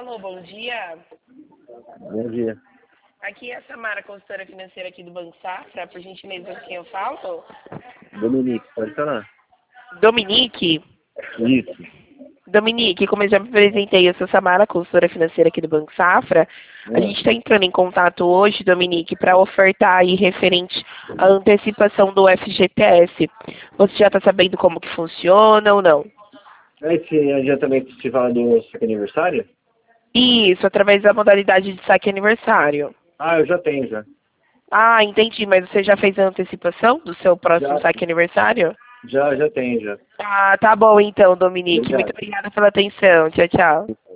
Alô, bom dia. Bom dia. Aqui é a Samara, consultora financeira aqui do Banco Safra. Por gentileza, com quem eu falo? Dominique, pode falar. Dominique? Isso. Dominique, como eu já me apresentei, eu sou Samara, consultora financeira aqui do Banco Safra. A gente está entrando em contato hoje, Dominique, para ofertar aí referente à antecipação do FGTS. Você já está sabendo como que funciona ou não? Esse adiantamento que você fala do seu aniversário? Isso, através da modalidade de saque aniversário. Ah, eu já tenho já. Ah, entendi, mas você já fez a antecipação do seu próximo Já, saque aniversário? já tenho já. Ah, tá bom então, Dominique. Muito Obrigado. obrigada pela atenção. Tchau, tchau.